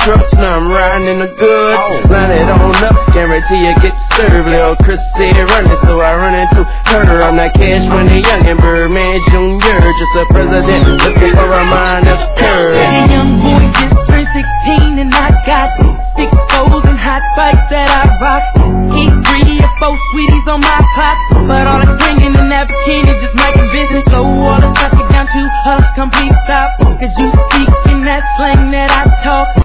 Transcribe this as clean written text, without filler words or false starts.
trucks, now I'm riding in the goods. Line it on up, guarantee you get served. Lil' Chris said running, so I run into her. I'm not Cash Money Young and Birdman Jr., just a president looking for a minor curve. Young boy, get